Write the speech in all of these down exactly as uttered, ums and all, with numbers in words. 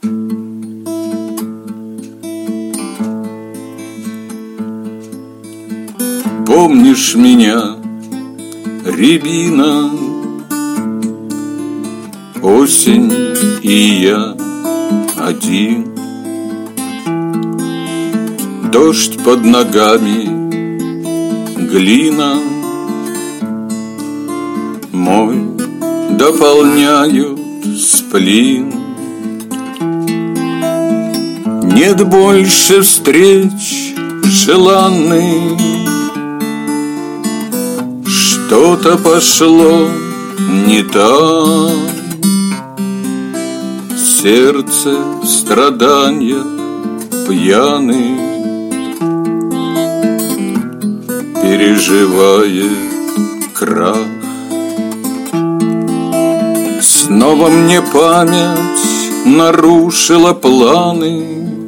Помнишь меня, рябина, осень и я один, дождь под ногами, глина мой дополняют сплин. Нет больше встреч желанных, что-то пошло не так. Сердце в страданиях пьяный переживает крах. Снова мне память нарушила планы,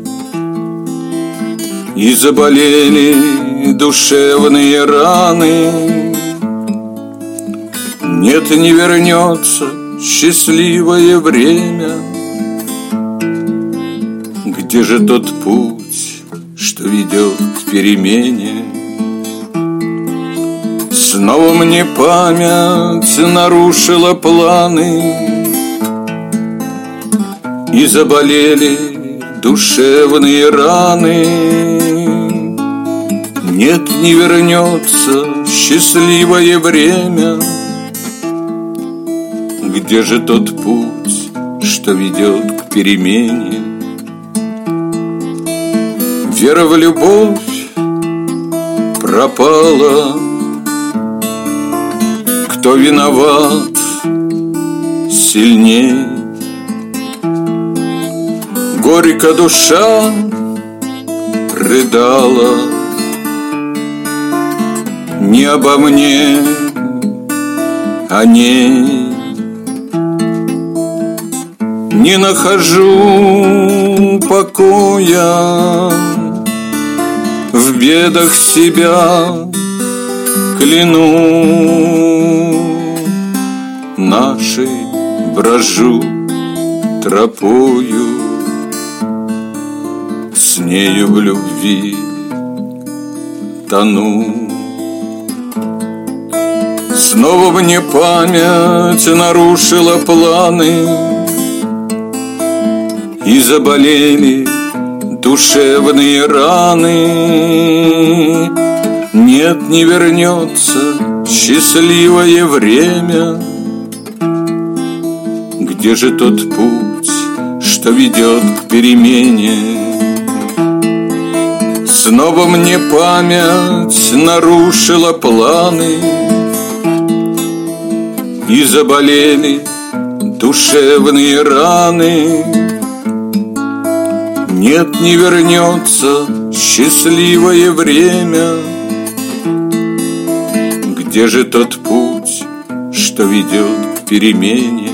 и заболели душевные раны. Нет, не вернется счастливое время. Где же тот путь, что ведет к перемене? Снова мне память нарушила планы, и заболели душевные раны. Нет, не вернется счастливое время. Где же тот путь, что ведет к перемене? Вера в любовь пропала. Кто виноват сильней? Горько душа рыдала не обо мне, о ней. Не нахожу покоя, в бедах себя кляну. Нашей брожу тропою, с нею в любви тону. Снова мне память нарушила планы, и заболели душевные раны. Нет, не вернется счастливое время. Где же тот путь, что ведет к перемене? Снова мне память нарушила планы, и заболели душевные раны. Нет, не вернется счастливое время. Где же тот путь, что ведет к перемене?